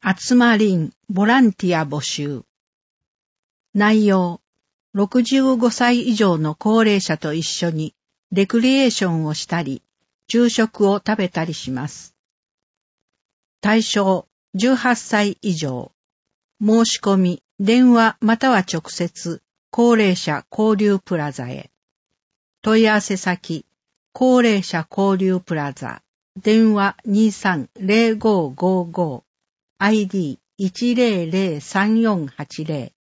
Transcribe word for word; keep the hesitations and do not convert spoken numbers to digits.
集まりんボランティア募集。内容、ろくじゅうごさい以上の高齢者と一緒にレクリエーションをしたり、昼食を食べたりします。対象、じゅうはっさい以上。申し込み、電話または直接、高齢者交流プラザへ。問い合わせ先、高齢者交流プラザ、電話 にーさんゼロごーごーごー、アイディーいちゼロゼロさんよんはちゼロ